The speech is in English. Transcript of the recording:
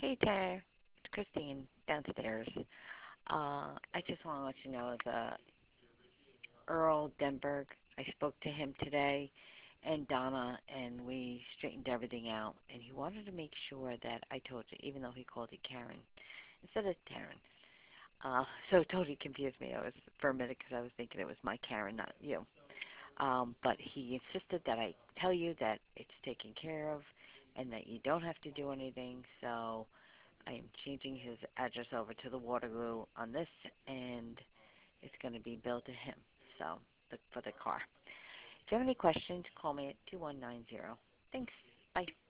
Hey Tanner, it's Christine downstairs. I just want to let you know the Earl Denberg, I spoke to him today and Donna, and we straightened everything out. And he wanted to make sure that I told you, even though he called you Karen instead of Taryn. So it totally confused me. I was for a minute because I was thinking it was my Karen, not you. But he insisted that I tell you that it's taken care of and that you don't have to do anything. So I am changing his address over to the Waterloo on this, and it's going to be billed to him. So for the car. If you have any questions, call me at 2190. Thanks. Bye.